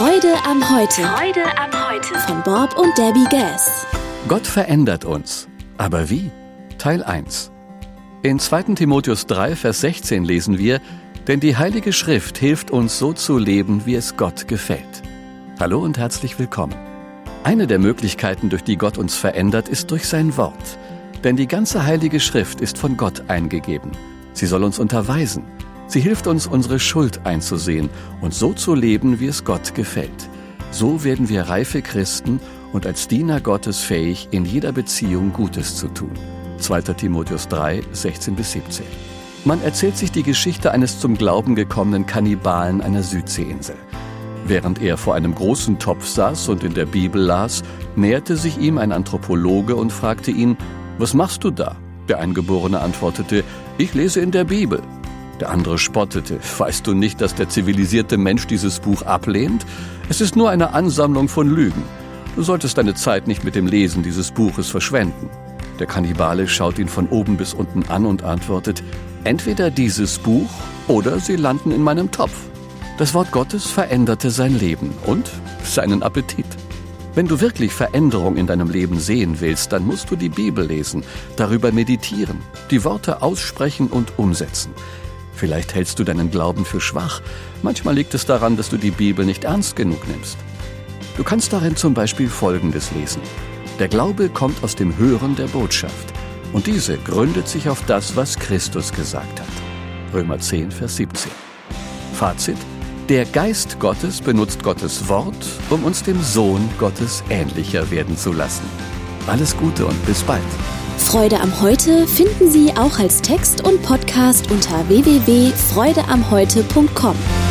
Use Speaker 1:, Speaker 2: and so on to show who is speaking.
Speaker 1: Freude am Heute.
Speaker 2: Freude am Heute.
Speaker 1: Von Bob und Debbie Gass.
Speaker 3: Gott verändert uns. Aber wie? Teil 1. In 2. Timotheus 3, Vers 16 lesen wir: Denn die Heilige Schrift hilft uns so zu leben, wie es Gott gefällt. Hallo und herzlich willkommen. Eine der Möglichkeiten, durch die Gott uns verändert, ist durch sein Wort. Denn die ganze Heilige Schrift ist von Gott eingegeben. Sie soll uns unterweisen. Sie hilft uns, unsere Schuld einzusehen und so zu leben, wie es Gott gefällt. So werden wir reife Christen und als Diener Gottes fähig, in jeder Beziehung Gutes zu tun. 2. Timotheus 3, 16-17. Man erzählt sich die Geschichte eines zum Glauben gekommenen Kannibalen einer Südseeinsel. Während er vor einem großen Topf saß und in der Bibel las, näherte sich ihm ein Anthropologe und fragte ihn: Was machst du da? Der Eingeborene antwortete: Ich lese in der Bibel. Der andere spottete: Weißt du nicht, dass der zivilisierte Mensch dieses Buch ablehnt? Es ist nur eine Ansammlung von Lügen. Du solltest deine Zeit nicht mit dem Lesen dieses Buches verschwenden. Der Kannibale schaut ihn von oben bis unten an und antwortet: Entweder dieses Buch oder sie landen in meinem Topf. Das Wort Gottes veränderte sein Leben und seinen Appetit. Wenn du wirklich Veränderung in deinem Leben sehen willst, dann musst du die Bibel lesen, darüber meditieren, die Worte aussprechen und umsetzen. Vielleicht hältst du deinen Glauben für schwach. Manchmal liegt es daran, dass du die Bibel nicht ernst genug nimmst. Du kannst darin zum Beispiel Folgendes lesen: Der Glaube kommt aus dem Hören der Botschaft. Und diese gründet sich auf das, was Christus gesagt hat. Römer 10, Vers 17. Fazit: Der Geist Gottes benutzt Gottes Wort, um uns dem Sohn Gottes ähnlicher werden zu lassen. Alles Gute und bis bald.
Speaker 1: Freude am Heute finden Sie auch als Text und Podcast unter www.freudeamheute.com.